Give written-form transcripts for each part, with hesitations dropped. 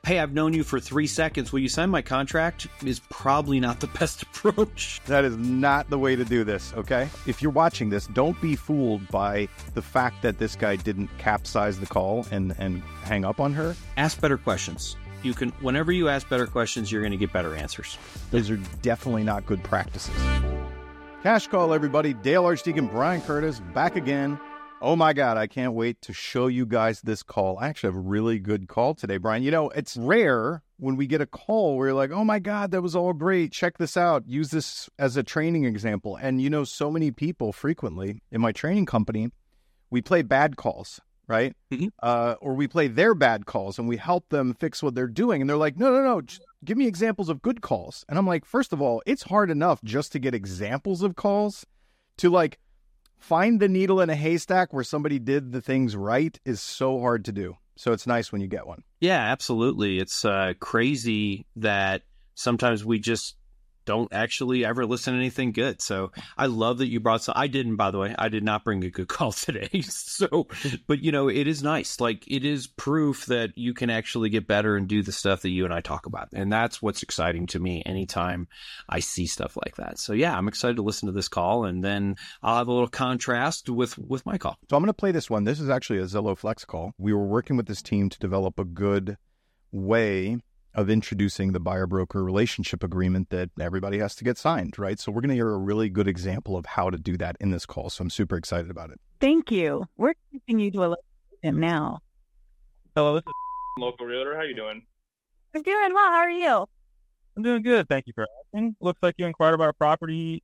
hey, I've known you for 3 seconds. Will you sign my contract? Is probably not the best approach. That is not the way to do this, okay? If you're watching this, don't be fooled by the fact that this guy didn't capsize the call and hang up on her. Ask better questions. You can, whenever you ask better questions, you're going to get better answers. Those are definitely not good practices. Cash call, everybody. Dale Archdeacon, Brian Curtis, back again. Oh my God, I can't wait to show you guys this call. I actually have a really good call today, Brian. You know, it's rare when we get a call where you're like, oh my God, that was all great. Check this out. Use this as a training example. And you know, so many people frequently in my training company, we play bad calls, right? Or we play their bad calls and we help them fix what they're doing. And they're like, no, just give me examples of good calls. And I'm like, first of all, it's hard enough just to get examples of calls. To like find the needle in a haystack where somebody did the things right is so hard to do. So it's nice when you get one. Yeah, absolutely. It's crazy that sometimes we just don't actually ever listen to anything good. So I love that you brought some. I didn't, by the way. I did not bring a good call today. So, but you know, it is nice. Like, it is proof that you can actually get better and do the stuff that you and I talk about. And that's what's exciting to me anytime I see stuff like that. So yeah, I'm excited to listen to this call, and then I'll have a little contrast with my call. So I'm going to play this one. This is actually a Zillow Flex call. We were working with this team to develop a good way of introducing the buyer-broker relationship agreement that everybody has to get signed, right? So we're going to hear a really good example of how to do that in this call. So I'm super excited about it. Thank you. We're connecting you to a him now. Hello, this is local realtor. How you doing? I'm doing well. How are you? I'm doing good. Thank you for asking. Looks like you inquired about a property.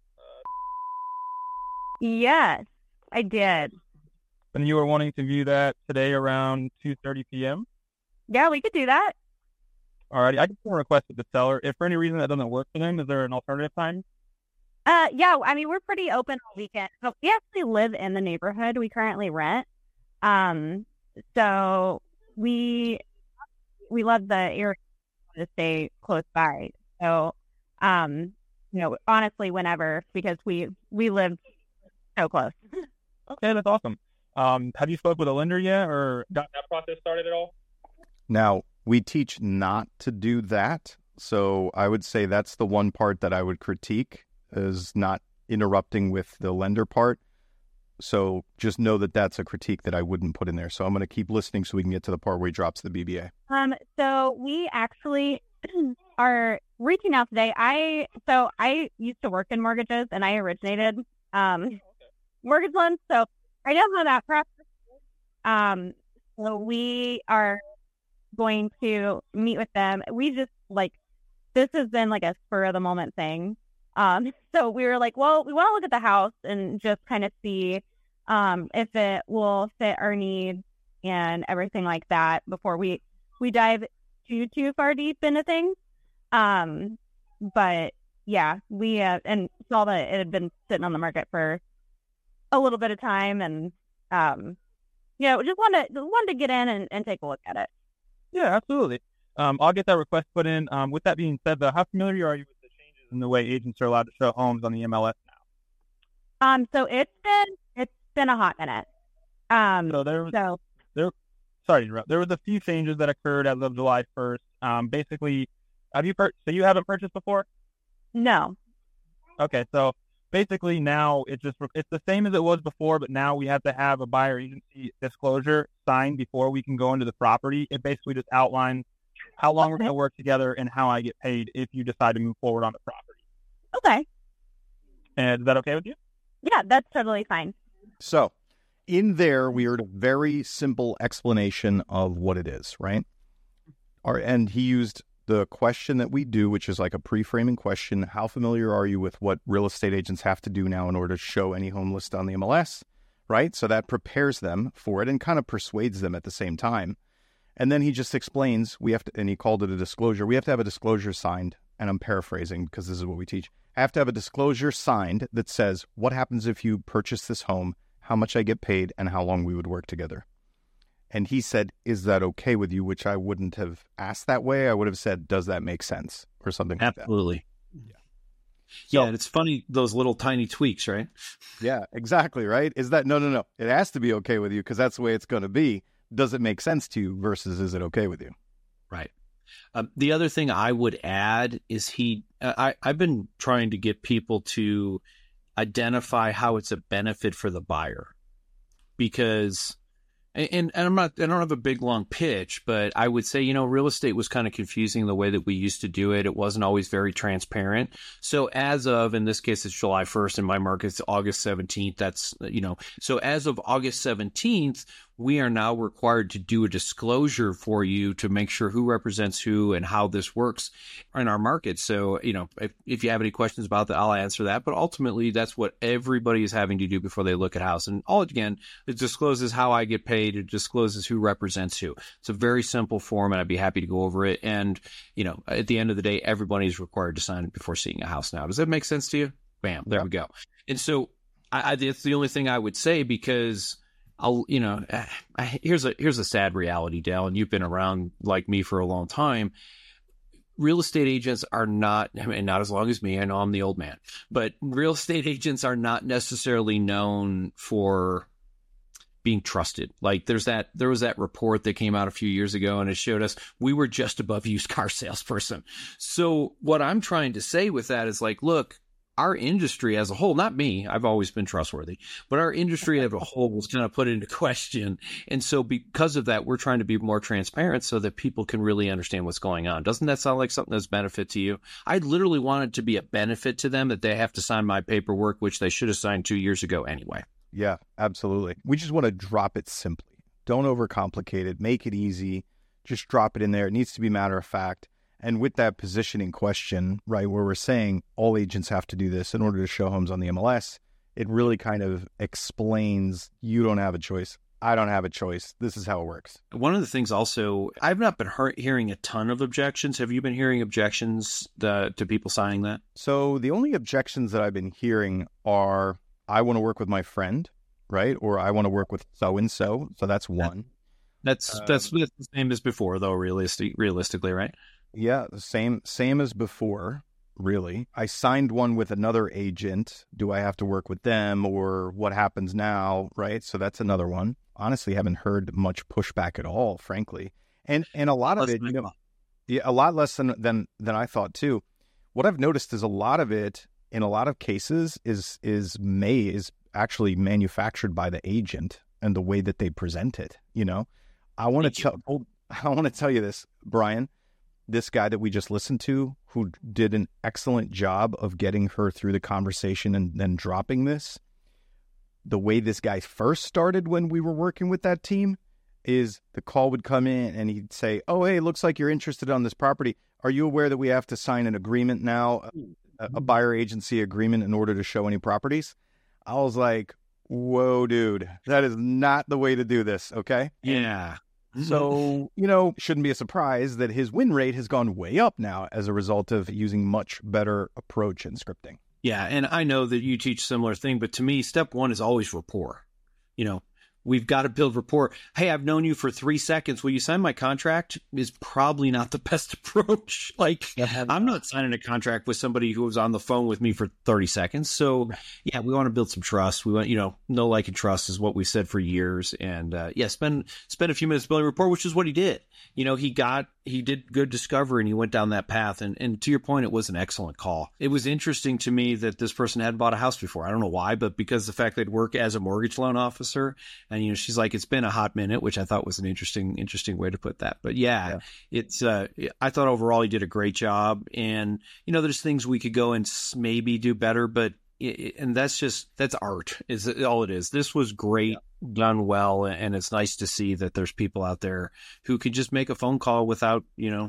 Yes, I did. And you were wanting to view that today around 2:30 p.m.? Yeah, we could do that. Alrighty, I can send a request with the seller. If for any reason that doesn't work for them, is there an alternative time? Yeah, I mean, we're pretty open all weekend. So we actually live in the neighborhood. We currently rent. So we love the area to stay close by. So, you know, honestly, whenever, because we live so close. Okay, that's awesome. Have you spoke with a lender yet or got that process started at all? Now, we teach not to do that. So I would say that's the one part that I would critique, is not interrupting with the lender part. So just know that that's a critique that I wouldn't put in there. So I'm going to keep listening so we can get to the part where he drops the BBA. So we actually are reaching out today. I used to work in mortgages and I originated mortgage loans. So I know how that process. So we are going to meet with them. We just this has been like a spur of the moment thing. So we were like, well, we want to look at the house and just kind of see if it will fit our needs and everything like that before we dive too far deep into things. But yeah, we and saw that it had been sitting on the market for a little bit of time, and just wanted to get in and take a look at it. Yeah, absolutely. I'll get that request put in. With that being said, though, how familiar are you with the changes in the way agents are allowed to show homes on the MLS now? So it's been a hot minute. Sorry to interrupt. There was a few changes that occurred as of July 1st. Basically, so you haven't purchased before? No. Okay, so basically now it's the same as it was before, but now we have to have a buyer agency disclosure signed before we can go into the property. It basically just outlines how long we're going to work together and how I get paid if you decide to move forward on the property. Okay. And is that okay with you? Yeah, that's totally fine. So in there, we heard a very simple explanation of what it is, right? And he used the question that we do, which is like a pre-framing question. How familiar are you with what real estate agents have to do now in order to show any home list on the MLS, right? So that prepares them for it and kind of persuades them at the same time. And then he just explains, and he called it a disclosure. We have to have a disclosure signed, and I'm paraphrasing because this is what we teach. I have to have a disclosure signed that says what happens if you purchase this home, how much I get paid, and how long we would work together. And he said, is that okay with you? Which I wouldn't have asked that way. I would have said, does that make sense? Or something like that. Absolutely. Yeah. And it's funny, those little tiny tweaks, right? Yeah, exactly, right? Is that, no. It has to be okay with you because that's the way it's going to be. Does it make sense to you versus is it okay with you? Right. The other thing I would add is I've been trying to get people to identify how it's a benefit for the buyer, because, and I don't have a big long pitch, but I would say, real estate was kind of confusing the way that we used to do it. It wasn't always very transparent. So as of, in this case, it's July 1st, and my market's August 17th. That's, so as of August 17th, we are now required to do a disclosure for you to make sure who represents who and how this works in our market. So, if you have any questions about that, I'll answer that. But ultimately, that's what everybody is having to do before they look at a house. And it discloses how I get paid. It discloses who represents who. It's a very simple form, and I'd be happy to go over it. And, at the end of the day, everybody's required to sign it before seeing a house now. Does that make sense to you? Bam, there we go. And so that's the only thing I would say, because here's a sad reality, Dale, and you've been around like me for a long time. Real estate agents are not, not as long as me. I know I'm the old man, but real estate agents are not necessarily known for being trusted. Like there was that report that came out a few years ago, and it showed us we were just above used car salesperson. So what I'm trying to say with that is, like, look, our industry as a whole, not me, I've always been trustworthy, but our industry as a whole was kind of put into question. And so because of that, we're trying to be more transparent so that people can really understand what's going on. Doesn't that sound like something that's benefit to you? I literally want it to be a benefit to them that they have to sign my paperwork, which they should have signed 2 years ago anyway. Yeah, absolutely. We just want to drop it simply. Don't overcomplicate it. Make it easy. Just drop it in there. It needs to be matter of fact. And with that positioning question, right, where we're saying all agents have to do this in order to show homes on the MLS, it really kind of explains you don't have a choice. I don't have a choice. This is how it works. One of the things also, I've not been hearing a ton of objections. Have you been hearing objections to people signing that? So the only objections that I've been hearing are, I want to work with my friend, right? Or I want to work with so-and-so. So that's one. That's the same as before, though, realistically, right? Yeah, same as before, really. I signed one with another agent. Do I have to work with them, or what happens now, right? So that's another one. Honestly, haven't heard much pushback at all, frankly. And a lot of it, a lot less than I thought too. What I've noticed is a lot of it, in a lot of cases, is actually manufactured by the agent and the way that they present it. I want to tell you this, Brian. This guy that we just listened to, who did an excellent job of getting her through the conversation and then dropping this, the way this guy first started when we were working with that team is the call would come in and he'd say, "Oh, hey, looks like you're interested on this property. Are you aware that we have to sign an agreement now, a buyer agency agreement, in order to show any properties?" I was like, whoa, dude, that is not the way to do this, okay? Yeah. So, shouldn't be a surprise that his win rate has gone way up now as a result of using much better approach in scripting. Yeah, and I know that you teach similar thing, but to me, step one is always rapport. We've got to build rapport. Hey, I've known you for 3 seconds. Will you sign my contract? Is probably not the best approach. I'm not signing a contract with somebody who was on the phone with me for 30 seconds. So, yeah, we want to build some trust. We want, know, like, and trust is what we said for years. And, spend a few minutes building rapport, which is what he did. He did good discovery, and he went down that path. And to your point, it was an excellent call. It was interesting to me that this person hadn't bought a house before. I don't know why, but because the fact they'd work as a mortgage loan officer. And, she's like, it's been a hot minute, which I thought was an interesting way to put that. But it's, I thought overall he did a great job. And, there's things we could go and maybe do better, but, and that's art is all it is. This was great, done well. And it's nice to see that there's people out there who could just make a phone call without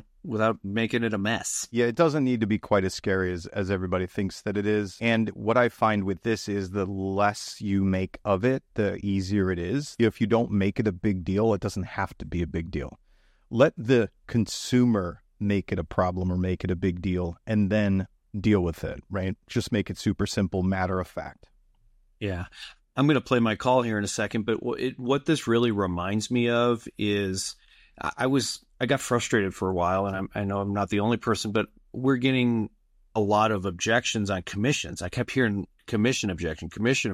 making it a mess. Yeah, it doesn't need to be quite as scary as everybody thinks that it is. And what I find with this is the less you make of it, the easier it is. If you don't make it a big deal, it doesn't have to be a big deal. Let the consumer make it a problem or make it a big deal, and then deal with it, right? Just make it super simple, matter of fact. Yeah. I'm going to play my call here in a second, but what this really reminds me of is I got frustrated for a while, and I know I'm not the only person, but we're getting a lot of objections on commissions. I kept hearing commission objection.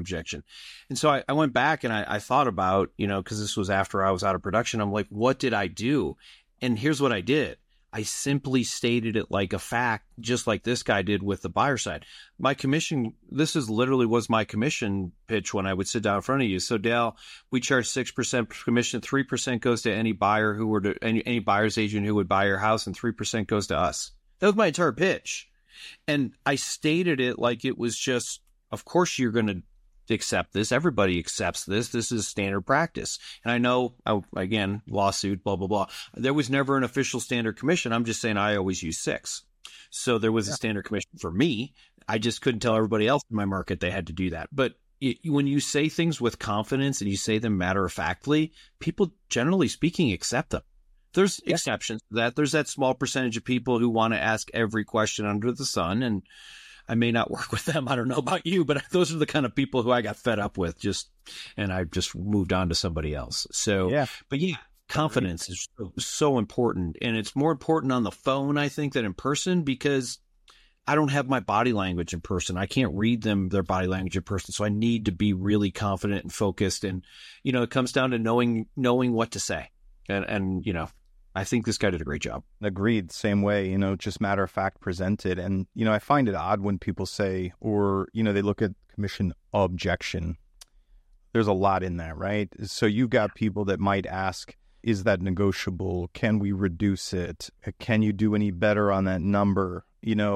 And so I went back and I thought about, because this was after I was out of production. I'm like, what did I do? And here's what I did. I simply stated it like a fact, just like this guy did with the buyer side. My commission, this is literally was my commission pitch when I would sit down in front of you. So Dale, we charge 6% commission, 3% goes to any buyer who were to any buyer's agent who would buy your house, and 3% goes to us. That was my entire pitch. And I stated it like it was just, of course you're going to accept this. Everybody accepts this. This is standard practice. And I know, again, lawsuit, blah, blah, blah. There was never an official standard commission. I'm just saying I always use 6. So there was a standard commission for me. I just couldn't tell everybody else in my market they had to do that. But when you say things with confidence and you say them matter-of-factly, people, generally speaking, accept them. There's exceptions to that. There's that small percentage of people who want to ask every question under the sun, and I may not work with them. I don't know about you, but those are the kind of people who I got fed up with and I just moved on to somebody else. So, but yeah, confidence is so important. And it's more important on the phone, I think, than in person, because I don't have my body language in person. I can't read their body language in person. So I need to be really confident and focused. And, it comes down to knowing what to say. And I think this guy did a great job. Agreed. Same way, just matter of fact presented. And, I find it odd when people say, or, they look at commission objection. There's a lot in that, right? So you've got people that might ask, is that negotiable? Can we reduce it? Can you do any better on that number?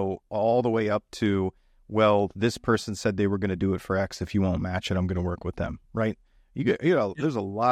All the way up to, well, this person said they were going to do it for X. If you won't match it, I'm going to work with them, right? There's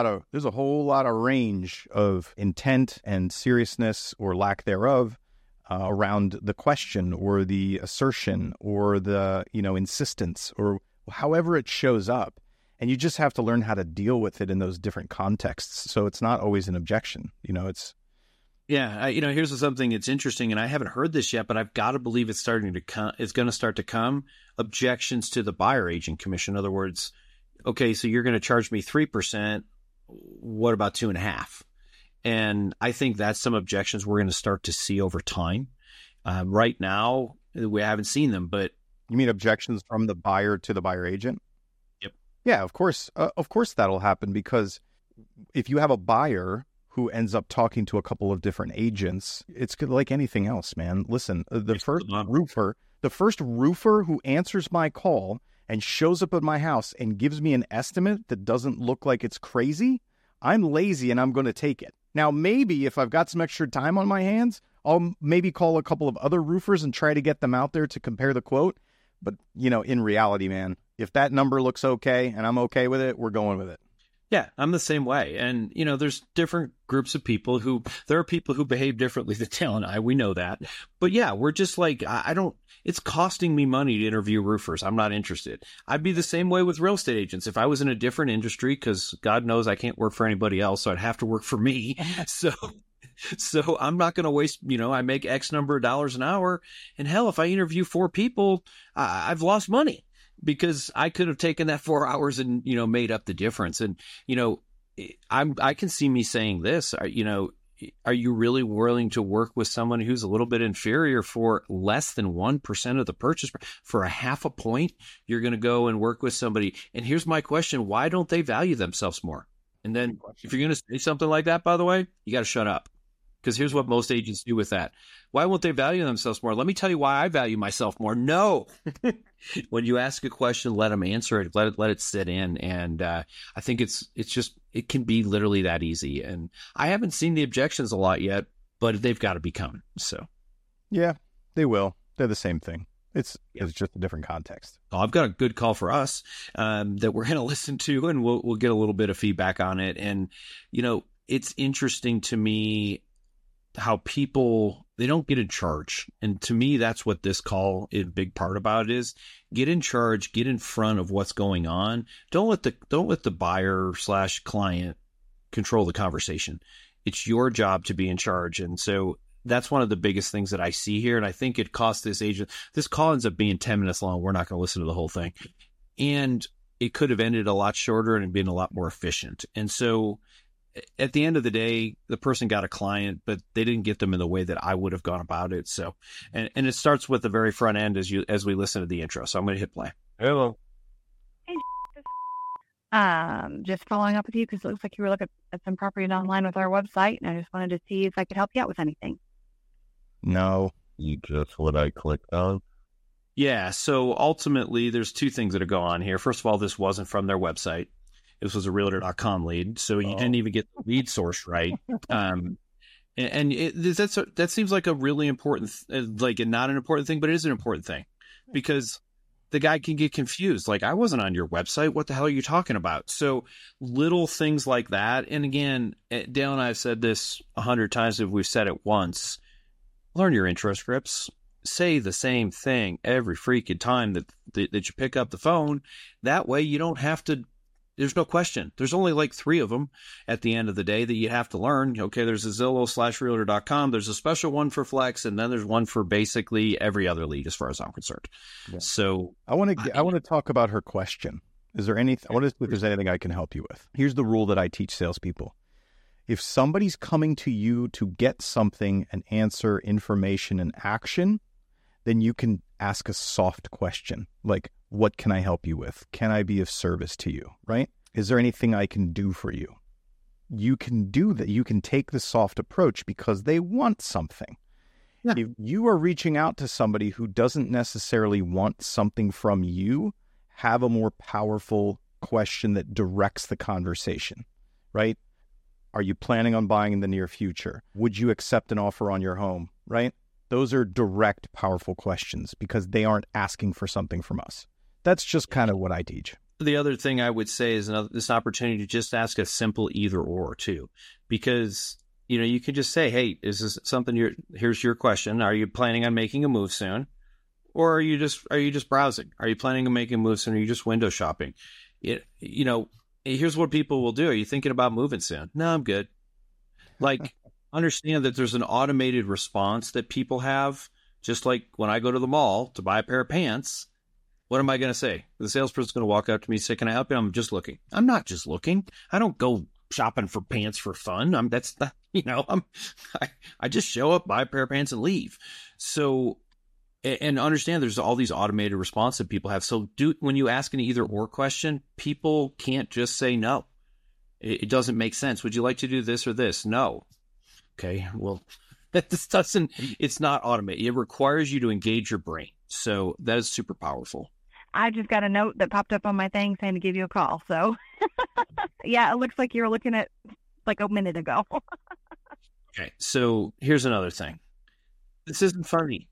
a whole lot of range of intent and seriousness or lack thereof around the question or the assertion or the, insistence or however it shows up. And you just have to learn how to deal with it in those different contexts. So it's not always an objection. It's. Yeah. Here's something that's interesting, and I haven't heard this yet, but I've got to believe it's starting to come. It's going to start to come. Objections to the buyer agent commission. In other words, okay, so you're going to charge me 3%. What about 2.5%? And I think that's some objections we're going to start to see over time. Right now, we haven't seen them, but you mean objections from the buyer to the buyer agent? Yep. Yeah, of course. Of course, that'll happen, because if you have a buyer who ends up talking to a couple of different agents, it's like anything else, man. Listen, the first roofer who answers my call and shows up at my house and gives me an estimate that doesn't look like it's crazy, I'm lazy and I'm going to take it. Now, maybe if I've got some extra time on my hands, I'll maybe call a couple of other roofers and try to get them out there to compare the quote. But, in reality, man, if that number looks okay and I'm okay with it, we're going with it. Yeah, I'm the same way. And, there's different groups of people there are people who behave differently than Dale and I. We know that. But yeah, we're just like, it's costing me money to interview roofers. I'm not interested. I'd be the same way with real estate agents. If I was in a different industry, because God knows I can't work for anybody else, so I'd have to work for me. So I'm not going to waste, I make X number of dollars an hour. And hell, if I interview 4 people, I've lost money. Because I could have taken that 4 hours and, made up the difference. And, I can see me saying this, are you really willing to work with someone who's a little bit inferior for less than 1% of the purchase? For a 0.5 point, you're going to go and work with somebody. And here's my question. Why don't they value themselves more? And then if you're going to say something like that, by the way, you got to shut up. Because here's what most agents do with that. Why won't they value themselves more? Let me tell you why I value myself more. No. When you ask a question, let them answer it. Let it sit in. And I think it can be literally that easy. And I haven't seen the objections a lot yet, but they've got to be coming. So yeah, they will. They're the same thing. It's just a different context. Oh, I've got a good call for us that we're going to listen to, and we'll get a little bit of feedback on it. And it's interesting to me how people, they don't get in charge. And to me, that's what this call is a big part about is get in charge, get in front of what's going on. Don't let the buyer / client control the conversation. It's your job to be in charge. And so that's one of the biggest things that I see here. And I think it cost this agent, this call ends up being 10 minutes long. We're not going to listen to the whole thing. And it could have ended a lot shorter and been a lot more efficient. And so at the end of the day, the person got a client, but they didn't get them in the way that I would have gone about it. So, and it starts with the very front end as we listen to the intro. So I'm going to hit play. Hello. Just following up with you because it looks like you were looking at some properties online with our website, and I just wanted to see if I could help you out with anything. No. You just what I clicked on? Yeah, so ultimately, there's two things that are going on here. First of all, this wasn't from their website. This was a Realtor.com lead, so you didn't even get the lead source right. That seems like a really important, like not an important thing, but it is an important thing because the guy can get confused. Like, I wasn't on your website. What the hell are you talking about? So little things like that. And again, Dale and I have said this 100 times if we've said it once. Learn your intro scripts. Say the same thing every freaking time that you pick up the phone. That way you don't have to, there's no question. There's only like 3 of them at the end of the day that you have to learn. Okay, there's a Zillow/Realtor.com. There's a special one for Flex, and then there's one for basically every other lead as far as I'm concerned. Yeah. So I want to talk about her question. Is there anything, I want to see if there's anything I can help you with. Here's the rule that I teach salespeople. If somebody's coming to you to get something, an answer, information, and action, then you can ask a soft question like, what can I help you with? Can I be of service to you, right? Is there anything I can do for you? You can do that. You can take the soft approach because they want something. Yeah. If you are reaching out to somebody who doesn't necessarily want something from you, have a more powerful question that directs the conversation, right? Are you planning on buying in the near future? Would you accept an offer on your home, right? Those are direct, powerful questions because they aren't asking for something from us. That's just kind of what I teach. The other thing I would say is this opportunity to just ask a simple either or too, because, you know, you can just say, hey, is this something here's your question. Are you planning on making a move soon? Or are you just browsing? Are you planning on making a move soon? Or are you just window shopping? Here's what people will do. Are you thinking about moving soon? No, I'm good. Like, understand that there's an automated response that people have. Just like when I go to the mall to buy a pair of pants, what am I going to say? The salesperson's going to walk up to me, say, can I help you? I'm just looking. I'm not just looking. I don't go shopping for pants for fun. I just show up, buy a pair of pants and leave. So, and understand there's all these automated responses that people have. So when you ask an either or question, people can't just say no. It doesn't make sense. Would you like to do this or this? No. Okay, well, it's not automated. It requires you to engage your brain. So that is super powerful. I just got a note that popped up on my thing saying to give you a call. So, yeah, it looks like you were looking at like a minute ago. Okay, so here's another thing. This isn't funny.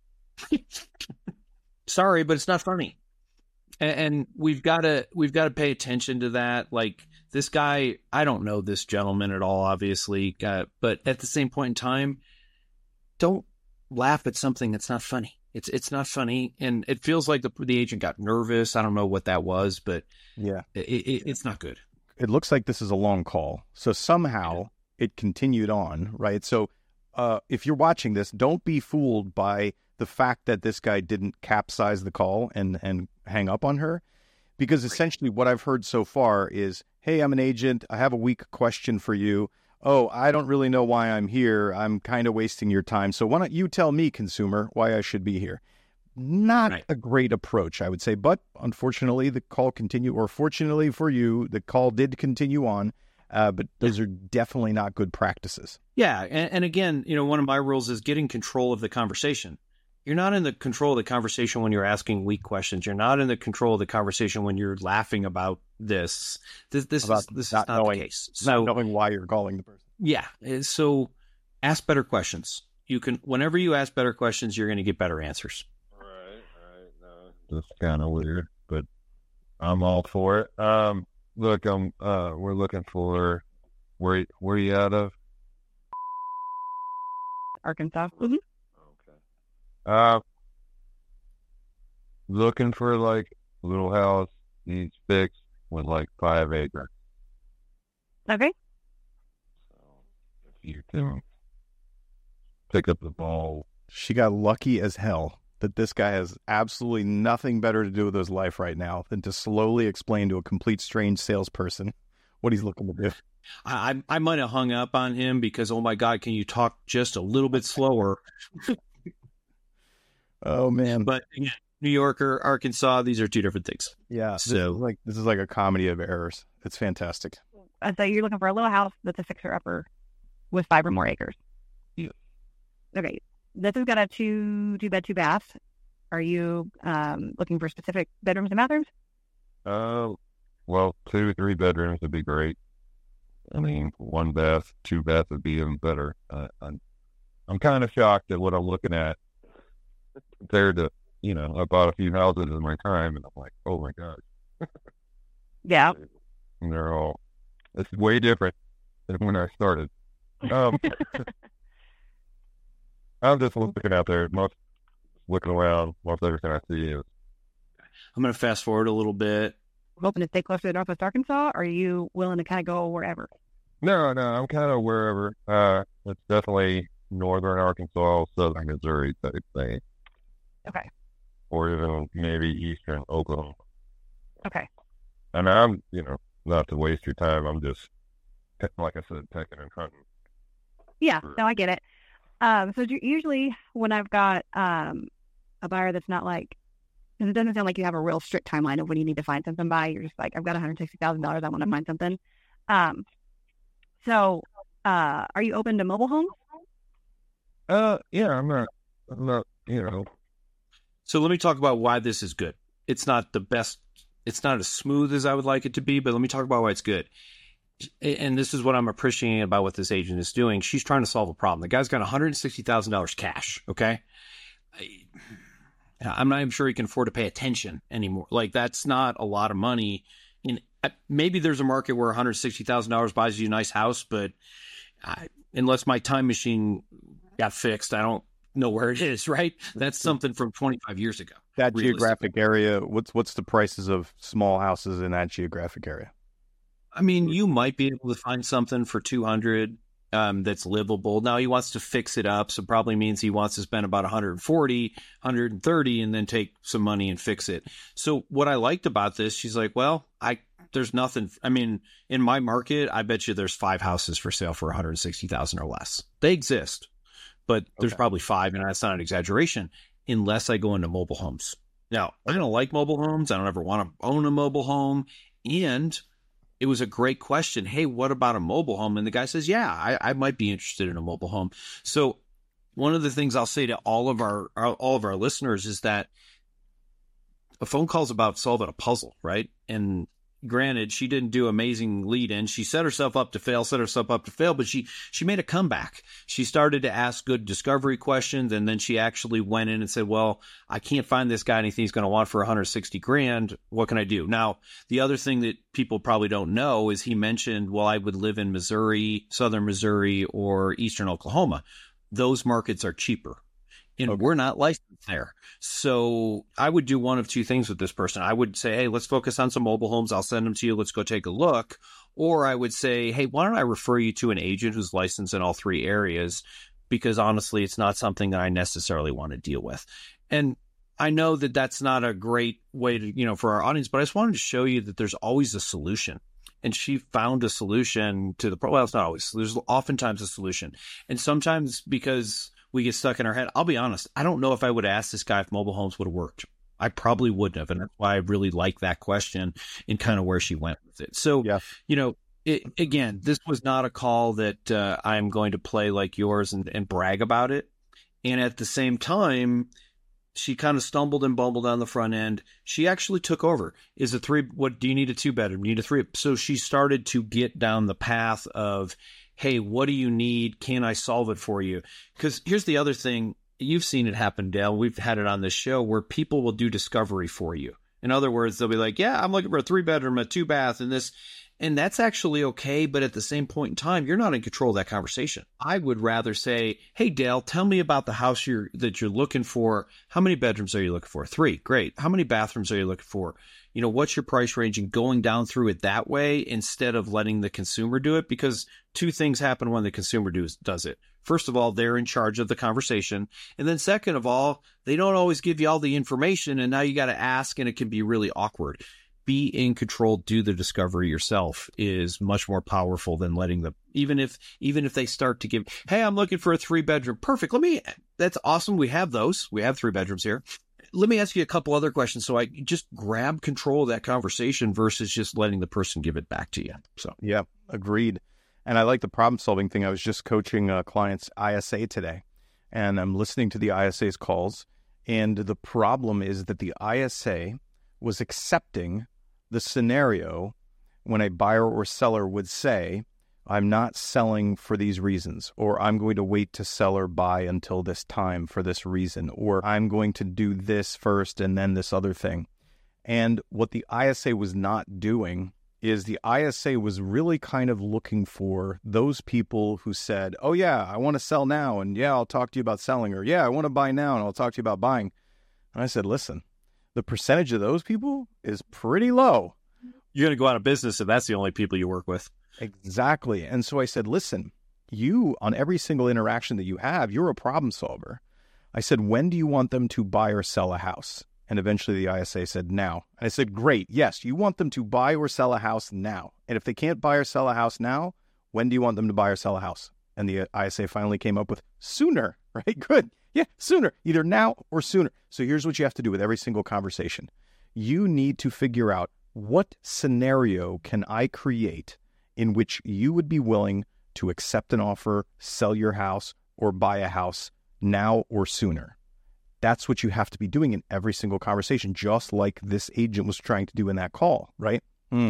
Sorry, but it's not funny. And we've got to pay attention to that. Like, this guy, I don't know this gentleman at all, obviously, but at the same point in time, don't laugh at something that's not funny. It's not funny, and it feels like the agent got nervous. I don't know what that was, but yeah, it's not good. It looks like this is a long call, so somehow it continued on, right? So if you're watching this, don't be fooled by the fact that this guy didn't capsize the call and hang up on her, because essentially what I've heard so far is, hey, I'm an agent. I have a weak question for you. Oh, I don't really know why I'm here. I'm kind of wasting your time. So why don't you tell me, consumer, why I should be here? Not a great approach, I would say. But unfortunately, the call continued, or fortunately for you, the call did continue on. But those are definitely not good practices. Yeah. And again, one of my rules is getting control of the conversation. You're not in the control of the conversation when you're asking weak questions. You're not in the control of the conversation when you're laughing about this. This is not the case. So, not knowing why you're calling the person. Yeah. So ask better questions. Whenever you ask better questions, you're going to get better answers. Right. No, that's kind of weird, but I'm all for it. Look, we're looking for where you out of? Arkansas. Mm-hmm. Looking for like a little house, needs fixed with like 5 acres. Okay. So if you can pick up the ball. She got lucky as hell that this guy has absolutely nothing better to do with his life right now than to slowly explain to a complete strange salesperson what he's looking to do. I might have hung up on him because, oh my God, can you talk just a little bit slower? Oh man! But again, New Yorker, Arkansas, these are two different things. Yeah. So this is like a comedy of errors. It's fantastic. So you're looking for a little house that's a fixer-upper with 5 or more acres. Yeah. Okay. this has got a two-bed, two-bath. Are you looking for specific bedrooms and bathrooms? Well, 2, 3 bedrooms would be great. I mean, 1 bath, 2 bath would be even better. I'm kind of shocked at what I'm looking at compared to, I bought a few houses in my time, and I'm like, oh my gosh. Yeah. And it's way different than when I started. I'm just looking out there, looking around, most everything I see is. I'm going to fast forward a little bit. Hoping to stay closer to Northwest Arkansas, or are you willing to kind of go wherever? No, I'm kind of wherever. It's definitely northern Arkansas, southern Missouri type thing. Okay. Or even maybe eastern Oklahoma. Okay. And I'm, not to waste your time, I'm just, like I said, pecking and hunting. Yeah, no, I get it. So usually when I've got a buyer that's not like, because it doesn't sound like you have a real strict timeline of when you need to find something by. You're just like, I've got $160,000. I want to find something. So are you open to mobile homes? Yeah, I'm not. So let me talk about why this is good. It's not the best. It's not as smooth as I would like it to be, but let me talk about why it's good. And this is what I'm appreciating about what this agent is doing. She's trying to solve a problem. The guy's got $160,000 cash. Okay. I'm not even sure he can afford to pay attention anymore. Like, that's not a lot of money. Maybe there's a market where $160,000 buys you a nice house, but unless my time machine got fixed, I don't know where it is, right? That's something from 25 years ago. That geographic area, what's the prices of small houses in that geographic area? I mean, you might be able to find something for 200 that's livable. Now he wants to fix it up, so probably means he wants to spend about 140, 130, and then take some money and fix it. So what I liked about this, she's like, well, there's nothing. I mean, in my market, I bet you there's 5 houses for sale for 160,000 or less. They exist, but there's probably 5, and that's not an exaggeration, unless I go into mobile homes. Now, I don't like mobile homes. I don't ever want to own a mobile home, and it was a great question. Hey, what about a mobile home? And the guy says, yeah, I might be interested in a mobile home. So one of the things I'll say to all of our listeners is that a phone call is about solving a puzzle, right? And granted, she didn't do amazing lead-in. She set herself up to fail, but she made a comeback. She started to ask good discovery questions, and then she actually went in and said, well, I can't find this guy anything he's going to want for $160,000. What can I do? Now, the other thing that people probably don't know is he mentioned, well, I would live in Missouri, southern Missouri, or eastern Oklahoma. Those markets are cheaper. And we're not licensed there. So I would do one of two things with this person. I would say, hey, let's focus on some mobile homes. I'll send them to you. Let's go take a look. Or I would say, hey, why don't I refer you to an agent who's licensed in all 3 areas? Because honestly, it's not something that I necessarily want to deal with. And I know that that's not a great way to, for our audience, but I just wanted to show you that there's always a solution. And she found a solution to the problem. Well, it's not always. There's oftentimes a solution. And sometimes because we get stuck in our head. I'll be honest. I don't know if I would ask this guy if mobile homes would have worked. I probably wouldn't have. And that's why I really like that question and kind of where she went with it. So, again, this was not a call that I'm going to play like yours and brag about it. And at the same time, she kind of stumbled and bumbled on the front end. She actually took over. Is a 3, what do you need a 2-bedroom? You need a 3. So she started to get down the path of, hey, what do you need? Can I solve it for you? Because here's the other thing. You've seen it happen, Dale. We've had it on this show where people will do discovery for you. In other words, they'll be like, yeah, I'm looking for a 3-bedroom, a 2-bath, and this. And that's actually okay. But at the same point in time, you're not in control of that conversation. I would rather say, hey, Dale, tell me about the house that you're looking for. How many bedrooms are you looking for? 3. Great. How many bathrooms are you looking for? What's your price range, and going down through it that way instead of letting the consumer do it? Because 2 things happen when the consumer does it. First of all, they're in charge of the conversation. And then second of all, they don't always give you all the information, and now you got to ask, and it can be really awkward. Be in control, do the discovery yourself is much more powerful than letting even if they start to give, hey, I'm looking for a 3-bedroom. Perfect. That's awesome. We have those. We have 3 bedrooms here. Let me ask you a couple other questions so I just grab control of that conversation versus just letting the person give it back to you. So, yeah, agreed. And I like the problem solving thing. I was just coaching a client's ISA today, and I'm listening to the ISA's calls. And the problem is that the ISA was accepting the scenario when a buyer or seller would say, I'm not selling for these reasons, or I'm going to wait to sell or buy until this time for this reason, or I'm going to do this first and then this other thing. And what the ISA was not doing is the ISA was really kind of looking for those people who said, oh yeah, I want to sell now, and yeah, I'll talk to you about selling, or yeah, I want to buy now, and I'll talk to you about buying. And I said, listen, the percentage of those people is pretty low. You're going to go out of business if that's the only people you work with. Exactly. And so I said, listen, you, on every single interaction that you have, you're a problem solver. I said, when do you want them to buy or sell a house? And eventually the ISA said, now. And I said, great. Yes, you want them to buy or sell a house now. And if they can't buy or sell a house now, when do you want them to buy or sell a house? And the ISA finally came up with sooner, right? Good. Yeah, sooner, either now or sooner. So here's what you have to do with every single conversation. You need to figure out, what scenario can I create in which you would be willing to accept an offer, sell your house, or buy a house now or sooner? That's what you have to be doing in every single conversation, just like this agent was trying to do in that call, right?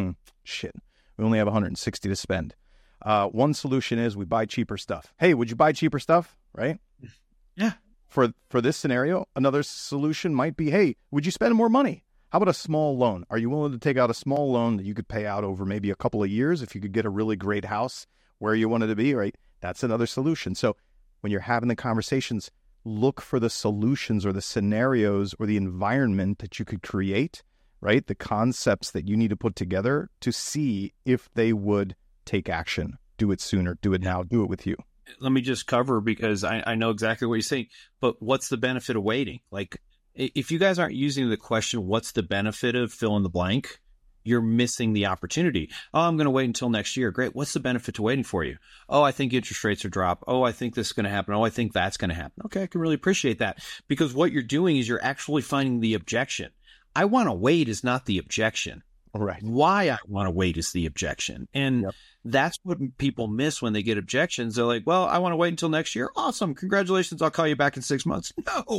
Shit, we only have 160 to spend. One solution is we buy cheaper stuff. Hey, would you buy cheaper stuff, right? Yeah. For this scenario, another solution might be, hey, would you spend more money? How about a small loan? Are you willing to take out a small loan that you could pay out over maybe a couple of years if you could get a really great house where you wanted to be, right? That's another solution. So when you're having the conversations, look for the solutions or the scenarios or the environment that you could create, right? The concepts that you need to put together to see if they would take action. Do it sooner, do it now, do it with you. Let me just cover, because I know exactly what you're saying, but what's the benefit of waiting? Like, if you guys aren't using the question, what's the benefit of fill in the blank, you're missing the opportunity. Oh, I'm going to wait until next year. Great. What's the benefit to waiting for you? Oh, I think interest rates are drop. Oh, I think this is going to happen. Oh, I think that's going to happen. Okay, I can really appreciate that, because what you're doing is you're actually finding the objection. I want to wait is not the objection. Right. Why I want to wait is the objection. And that's what people miss when they get objections. They're like, well, I want to wait until next year. Awesome. Congratulations. I'll call you back in 6 months.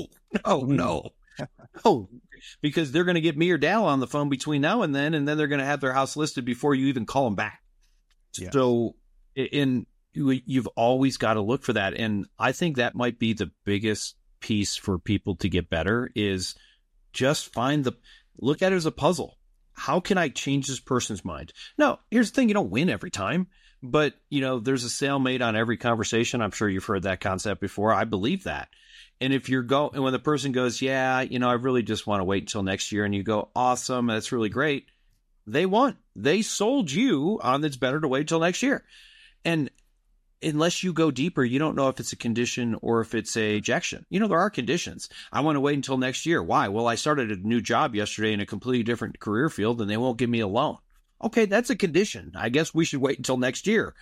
No. Because they're going to get me or Dal on the phone between now and then they're going to have their house listed before you even call them back. Yeah. So you've always got to look for that. And I think that might be the biggest piece for people to get better, is just look at it as a puzzle. How can I change this person's mind? No, here's the thing. You don't win every time, but there's a sale made on every conversation. I'm sure you've heard that concept before. I believe that. And if and when the person goes, yeah, I really just want to wait until next year, and you go, awesome, that's really great, they won. They sold you on it's better to wait till next year. And unless you go deeper, you don't know if it's a condition or if it's a ejection. There are conditions. I want to wait until next year. Why? Well, I started a new job yesterday in a completely different career field, and they won't give me a loan. Okay, that's a condition. I guess we should wait until next year.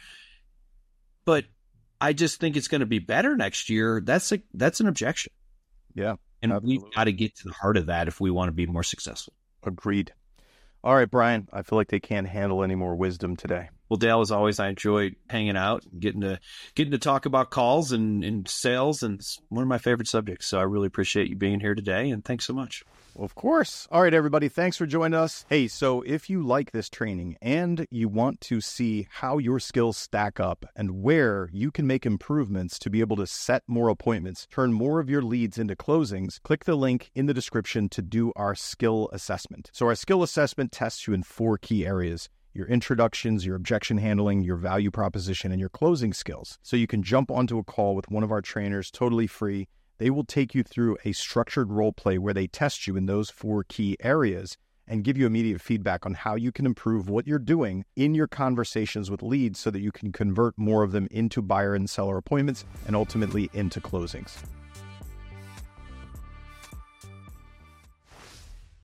But I just think it's going to be better next year. That's an objection. Yeah. And we've got to get to the heart of that if we want to be more successful. Agreed. All right, Brian, I feel like they can't handle any more wisdom today. Well, Dale, as always, I enjoy hanging out, getting to talk about calls and sales, and it's one of my favorite subjects. So I really appreciate you being here today, and thanks so much. Well, of course. All right, everybody, thanks for joining us. Hey, so if you like this training and you want to see how your skills stack up and where you can make improvements to be able to set more appointments, turn more of your leads into closings, click the link in the description to do our skill assessment. So our skill assessment tests you in 4 key areas: your introductions, your objection handling, your value proposition, and your closing skills. So you can jump onto a call with one of our trainers totally free. They will take you through a structured role play where they test you in those 4 key areas and give you immediate feedback on how you can improve what you're doing in your conversations with leads so that you can convert more of them into buyer and seller appointments and ultimately into closings.